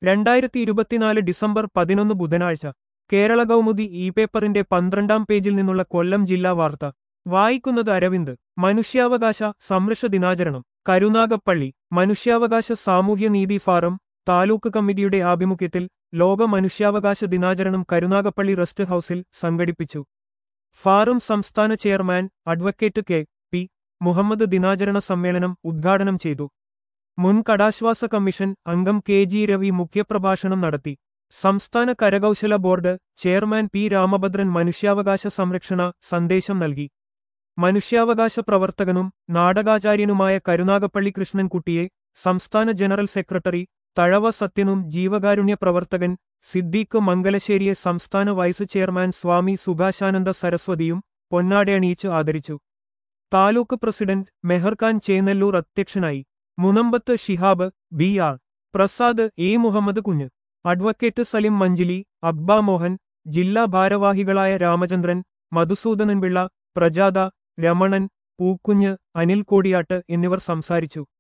2024 December 11 ബുധനാഴ്ച കേരള കൗമുദി ഈ പേപ്പറിന്റെ 12-ാം പേജിൽ നിന്നുള്ള കൊല്ലം ജില്ലാ വാർത്ത വായിക്കുന്നത് അരവിന്ദ്. മനുഷ്യാവകാശ സംരക്ഷ ദിനാചരണം കരുനാഗപ്പള്ളി. മനുഷ്യാവകാശ സാമൂഹ്യനീതി ഫാറം താലൂക്ക് കമ്മിറ്റിയുടെ ആഭിമുഖ്യത്തിൽ ലോക മനുഷ്യാവകാശ ദിനാചരണം കരുനാഗപ്പള്ളി റെസ്റ്റ് ഹൌസിൽ സംഘടിപ്പിച്ചു. ഫാറം സംസ്ഥാന ചെയർമാൻ അഡ്വക്കേറ്റ് കെ.പി. മുഹമ്മദ് ദിനാചരണ സമ്മേളനം ഉദ്ഘാടനം ചെയ്തു. മുൻ കടാശ്വാസ കമ്മീഷൻ അംഗം കെ.ജി. രവി മുഖ്യപ്രഭാഷണം നടത്തി. സംസ്ഥാന കരകൗശല ബോർഡ് ചെയർമാൻ പി. രാമഭദ്രൻ മനുഷ്യാവകാശ സംരക്ഷണ സന്ദേശം നൽകി. മനുഷ്യാവകാശ പ്രവർത്തകനും നാടകാചാര്യനുമായ കരുനാഗപ്പള്ളി കൃഷ്ണൻകുട്ടിയെ സംസ്ഥാന ജനറൽ സെക്രട്ടറി തഴവ സത്യനും ജീവകാരുണ്യ പ്രവർത്തകൻ സിദ്ദീഖ് മംഗലശ്ശേരിയെ സംസ്ഥാന വൈസ് ചെയർമാൻ സ്വാമി സുഭാഷാനന്ദ സരസ്വതിയും പൊന്നാടയണിയിച്ച് ആദരിച്ചു. താലൂക്ക് പ്രസിഡന്റ് മെഹർഖാൻ ചേന്നല്ലൂർ അധ്യക്ഷനായി. മുനമ്പത്ത് Shihab, B. R. Prasad, A. Muhammad Kunju, advocate Salim മഞ്ചിലി, അബ്ബ മോഹൻ, ജില്ലാ ഭാരവാഹികളായ രാമചന്ദ്രൻ, മധുസൂദനൻപിള്ള, പ്രജാത, രമണൻ, പൂക്കുഞ്ഞ്, അനിൽ കോടിയാട്ട് എന്നിവർ സംസാരിച്ചു.